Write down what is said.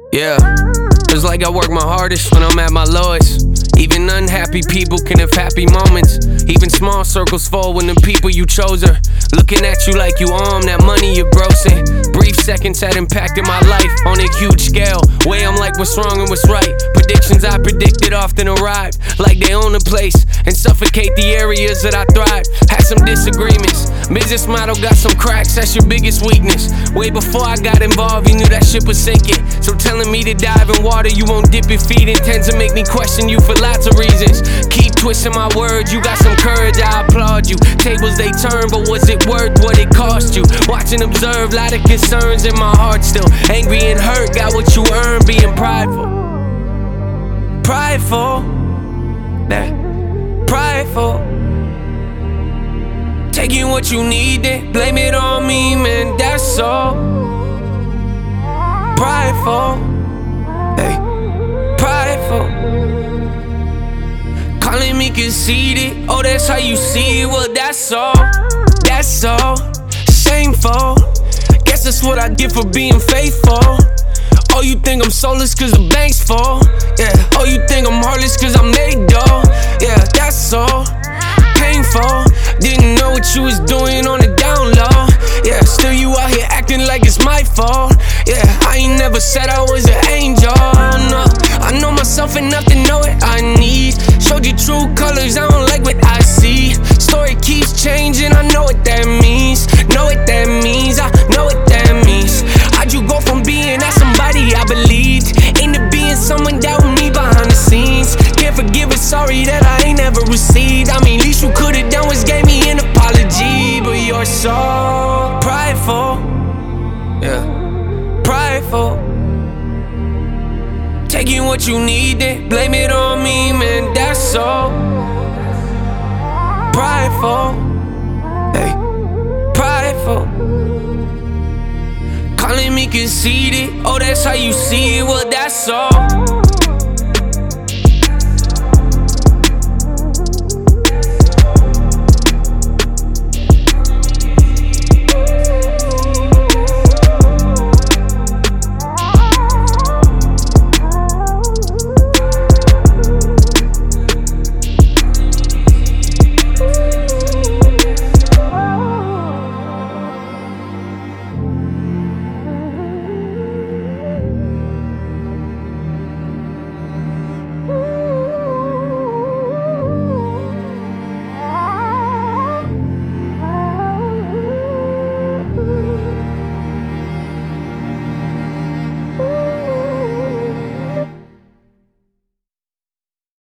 Yeah, it's like I work my hardest when I'm at my lowest. Even unhappy people can have happy moments. Even small circles fall when the people you chose are looking at you like you own that money you're grossing. Brief seconds had impacted my life on a huge scale. Way I'm like what's wrong and what's right. Predictions I predicted often arrive like they own a place and suffocate the areas that I thrive. Had some disagreements. Business model got some cracks, that's your biggest weakness. Way before I got involved, you knew that shit was sinking. So telling me to dive in water you won't dip your feet in tends to make me question you for lots of reasons. Keep twisting my words, you got some courage, I applaud you. Tables they turn, but was it worth what it cost you? Watch and observe, lot of concerns in my heart still. Angry and hurt, got what you earned, being prideful. Prideful, nah, prideful. Taking what you need, then blame it on me, man, that's all. Prideful, hey, prideful. Calling me conceited, oh that's how you see it, well that's all. That's all, shameful. Guess that's what I get for being faithful. Oh you think I'm soulless cause the bank's full, yeah. Oh you think I'm heartless cause I'm made dough, yeah, that's all. Painful, didn't know what you was doing on the down low. Yeah, still you out here acting like it's my fault. Yeah, I ain't never said I was an angel, no. I know myself enough to know what I need. Showed you true colors, I don't like what I see. Story keeps changing, I know what that means. Know what that means, I know what that means. How'd you go from being that somebody I believed into being someone doubting me behind the scenes? Can't forgive or sorry that I ain't never received. I mean, least you could've done was gave me an apology. But you're so prideful, yeah, prideful. Taking what you need, then blame it on me, man, that's all. Prideful, hey, prideful. Calling me conceited, oh that's how you see it, well that's all.